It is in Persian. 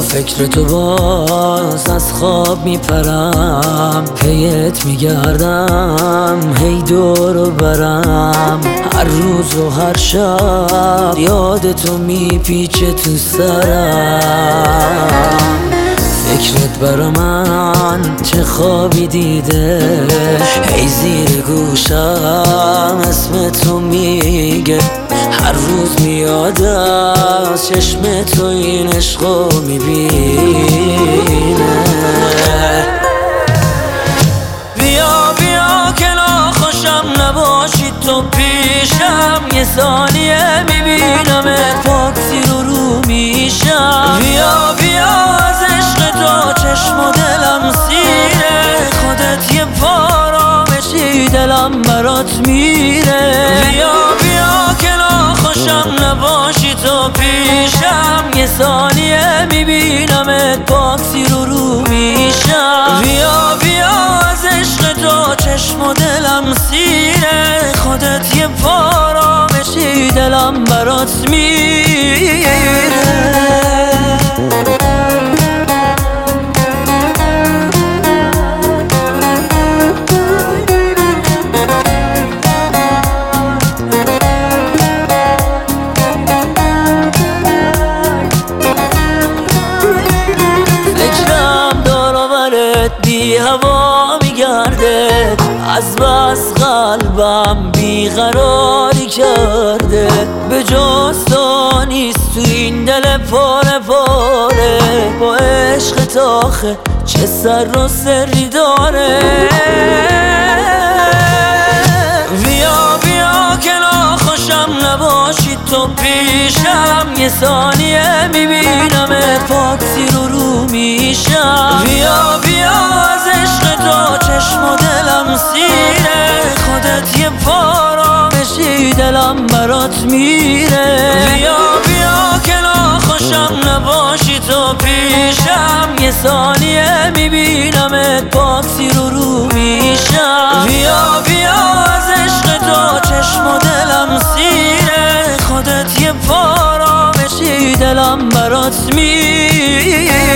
فکر تو باز از خواب میپرم، پیت میگردم هی دور و برم، هر روز و هر شب یاد تو میپیچه تو سرم. فکرت برا من چه خوابی دیده، هی زیر گوشم اسم تو میگه، هر روز میاد از چشم تو این عشقو میبینه. بیا بیا که ناخوشم نباشی تو پیشم، یه ثانیه میبینم پاکسی رو میشم. بیا بیا از عشق تو چشم و دلم سیره، خودت یه پارامشی دلم برات میره. بیا بیا که ناخوشم نباشی تو پیشم، یه ثانیه میبینم پاکسی رو میشم. بیا بیا از عشق تو چشم و دلم سیره، خودت یه پارامشی دلم برات میره. بی هوا میگرده، از بس قلبم بیقراری کرده، به جز تو نیست تو این دل پاره پاره، با عشق تاخه چه سر و سری داره. بیا بیا که ناخوشم نباشی تو پیشم، یه ثانیه میبینم پاکسی رو میشم. بیا بیا از عشق تو چشم و دلم سیره، خودت یه پارامشی دلم برات میره. بیا بیا که ناخوشم نباشی تو پیشم، یه ثانیه میبینم پاکسی رو میشم. بیا بیا از عشق تو چشم و دلم سیره، خودت یه پارامشی دلم برات میره.